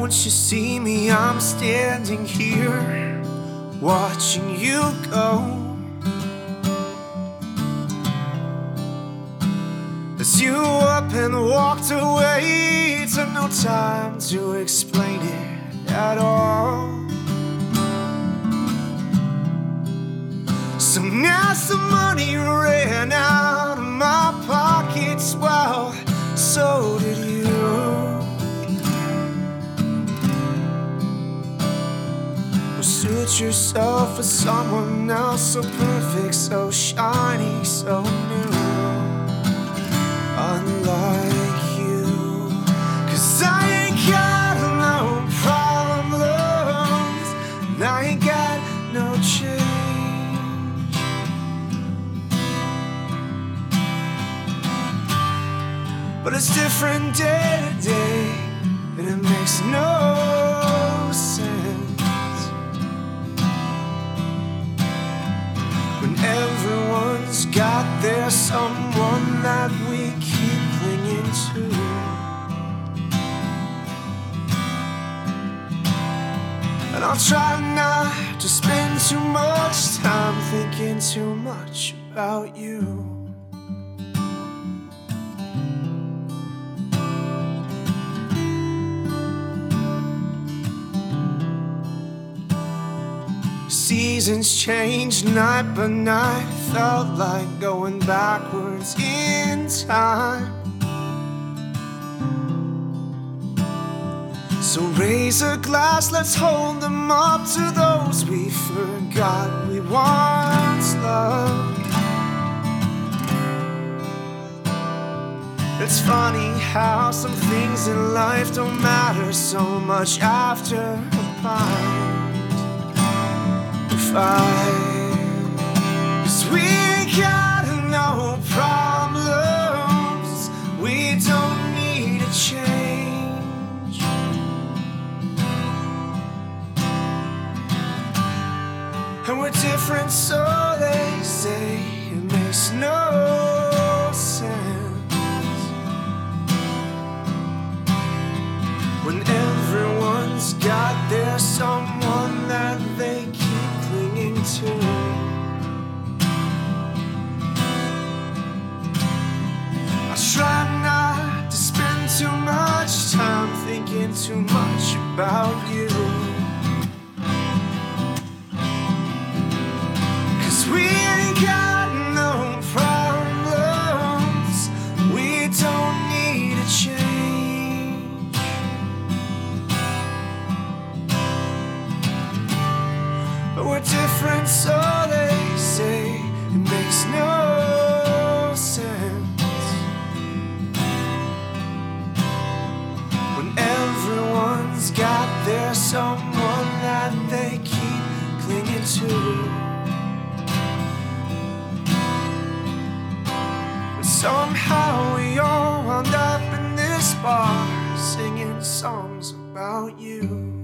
Don't you see me? I'm standing here watching you go. As you up and walked away, took no time to explain it at all. So now some money ran out of my pockets, well, so did you. Suit yourself for someone else so perfect, so shiny, so new, unlike you. 'Cause I ain't got no problems, and I ain't got no change. But it's different day to day, and it makes no sense when everyone's got their someone that we keep clinging to. And I'll try not to spend too much time thinking too much about you. Seasons change night by night, felt like going backwards in time. So raise a glass, let's hold them up to those we forgot we once loved. It's funny how some things in life don't matter so much after a fight. 'Cause we ain't got no problems, we don't need a change. And we're different, so they say, it makes no sense when everyone's got their someone that they clinging to. I try not to spend too much time thinking too much about you. 'Cause we ain't got no problems, we don't need a change. But we're different, so they say, it makes no sense when everyone's got their someone that they keep clinging to. And somehow we all wound up in this bar singing songs about you.